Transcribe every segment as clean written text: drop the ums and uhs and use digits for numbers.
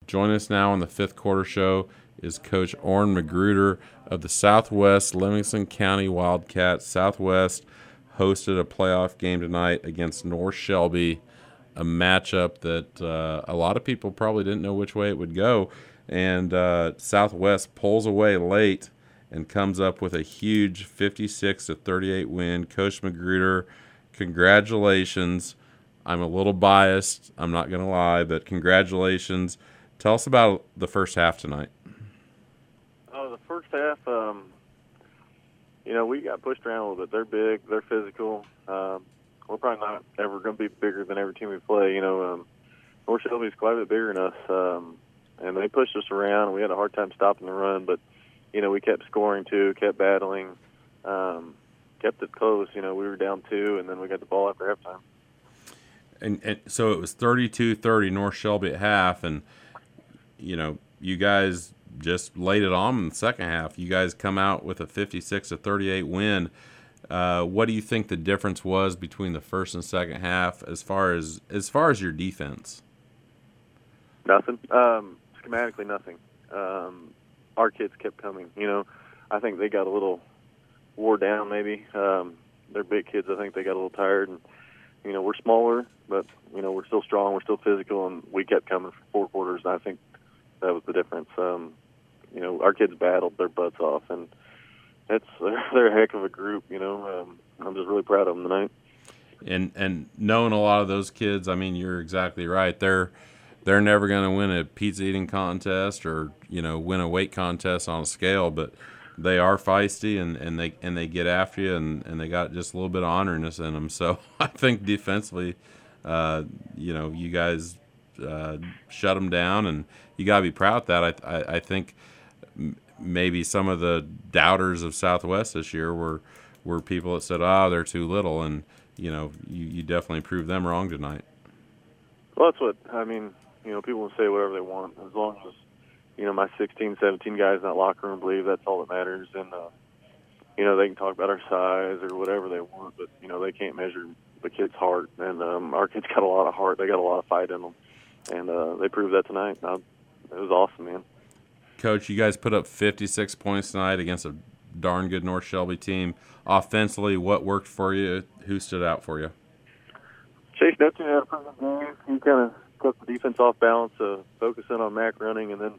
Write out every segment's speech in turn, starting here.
Join us now on the fifth quarter show is Coach Orrin Magruder of the Southwest Livingston County Wildcats. Southwest hosted a playoff game tonight against North Shelby, a matchup that a lot of people probably didn't know which way it would go. And Southwest pulls away late and comes up with a huge 56-38 win. Coach Magruder, congratulations. I'm a little biased, I'm not going to lie, but congratulations. Tell us about the first half tonight. The first half, we got pushed around a little bit. They're big, they're physical. We're probably not ever going to be bigger than every team we play. North Shelby's quite a bit bigger than us, and they pushed us around, and we had a hard time stopping the run, but, we kept scoring too, kept battling, kept it close. We were down 2, and then we got the ball after halftime. And so it was 32-30 North Shelby at half, and, you guys just laid it on in the second half. You guys come out with a 56-38 win. What do you think the difference was between the first and second half as far as your defense? Nothing. Schematically, nothing. Our kids kept coming. I think they got a little wore down maybe. They're big kids. I think they got a little tired. And, we're smaller, but, we're still strong. We're still physical, and we kept coming for 4 quarters, and I think that was the difference. Our kids battled their butts off, and they're a heck of a group. I'm just really proud of them tonight. And knowing a lot of those kids, I mean, you're exactly right. They're never going to win a pizza eating contest or win a weight contest on a scale, but they are feisty and they get after you and they got just a little bit of honoriness in them. So I think defensively, you guys shut them down, and you got to be proud of that. I think maybe some of the doubters of Southwest this year were people that said, they're too little, and you definitely proved them wrong tonight. Well, that's what I mean. People will say whatever they want, as long as my 16, 17 guys in that locker room believe that's all that matters, and they can talk about our size or whatever they want, but they can't measure the kid's heart, and our kids got a lot of heart. They got a lot of fight in them, and they proved that tonight. It was awesome, man. Coach, you guys put up 56 points tonight against a darn good North Shelby team. Offensively, what worked for you? Who stood out for you? Chase Neptune had a pretty good game. He kind of took the defense off balance, focusing on Mac running, and then,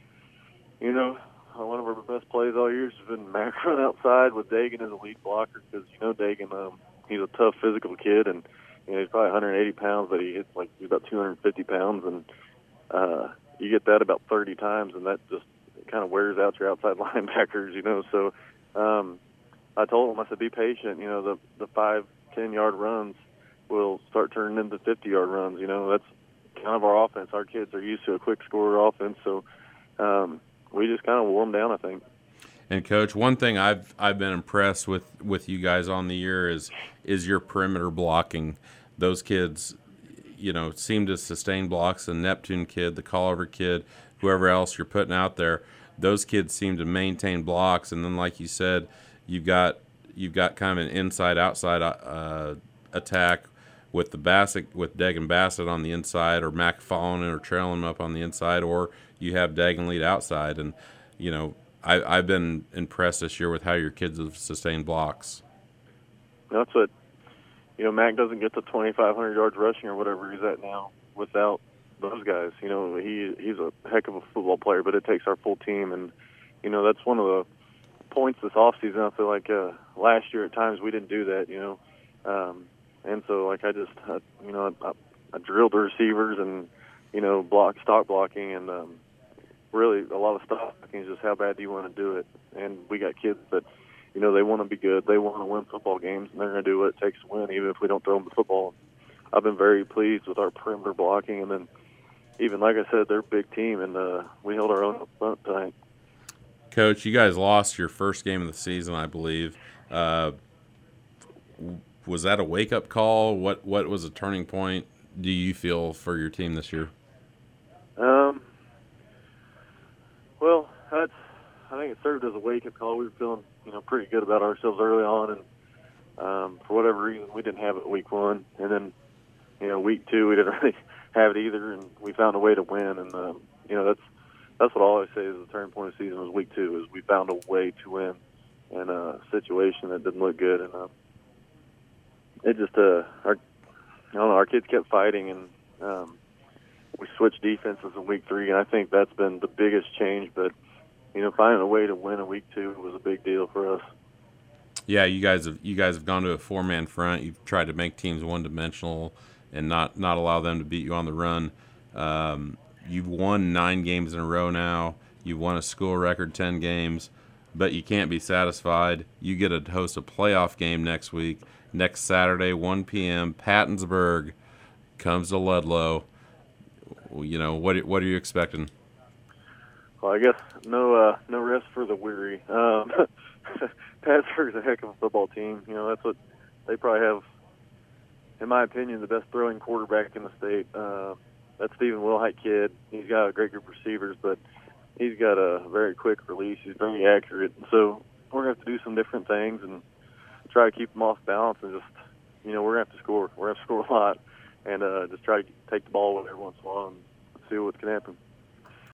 one of our best plays all year has been Mac run outside with Dagan as a lead blocker, because, Dagan, he's a tough physical kid, and, he's probably 180 pounds, but he's about 250 pounds, and you get that about 30 times, and that just kind of wears out your outside linebackers, So I told him, I said, be patient. The 5-10 yard runs will start turning into 50-yard runs. That's kind of our offense. Our kids are used to a quick scorer offense, so we just kind of wore them down, I think. And Coach, one thing I've been impressed with you guys on the year is your perimeter blocking. Those kids, seem to sustain blocks. The Neptune kid, the Colliver kid, whoever else you're putting out there, those kids seem to maintain blocks. And then, like you said, you've got kind of an inside-outside attack with Dagan Bassett on the inside, or Mac following or trailing him up on the inside, or you have Dagan lead outside. And I've been impressed this year with how your kids have sustained blocks. That's what Mac doesn't get to 2,500 yards rushing or whatever he's at now without those guys. He's a heck of a football player, but it takes our full team, and that's one of the points this offseason. I feel like last year at times we didn't do that. And so I drilled the receivers and stock blocking, and really a lot of stock blocking is just how bad do you want to do it. And we got kids that they want to be good, they want to win football games, and they're going to do what it takes to win, even if we don't throw them the football. I've been very pleased with our perimeter blocking, and then even like I said, they're a big team, and we held our own up front tonight. Coach, you guys lost your first game of the season, I believe. Was that a wake-up call? What was a turning point, do you feel, for your team this year? Well, I think it served as a wake-up call. We were feeling, pretty good about ourselves early on, and for whatever reason, we didn't have it week 1. And then, week 2, we didn't really have it either, and we found a way to win. And, that's what I always say is the turning point of the season was week 2. Is we found a way to win in a situation that didn't look good, and it just our kids kept fighting, and we switched defenses in week 3, and I think that's been the biggest change. But finding a way to win in week 2 was a big deal for us. Yeah, you guys have gone to a 4-man front. You've tried to make teams one-dimensional and not allow them to beat you on the run. You've won 9 games in a row now. You've won a school record 10 games, but you can't be satisfied. You get to host a playoff game next week, next Saturday, 1 p.m. Pattonsburg comes to Ludlow. What are you expecting? Well, I guess no rest for the weary. Pattonsburg's a heck of a football team. That's what they probably have, in my opinion, the best throwing quarterback in the state. That Stephen Wilhite kid, he's got a great group of receivers, but he's got a very quick release. He's very accurate. So we're going to have to do some different things and try to keep them off balance, and just, we're going to have to score. We're going to have to score a lot and just try to take the ball away every once in a while and see what can happen.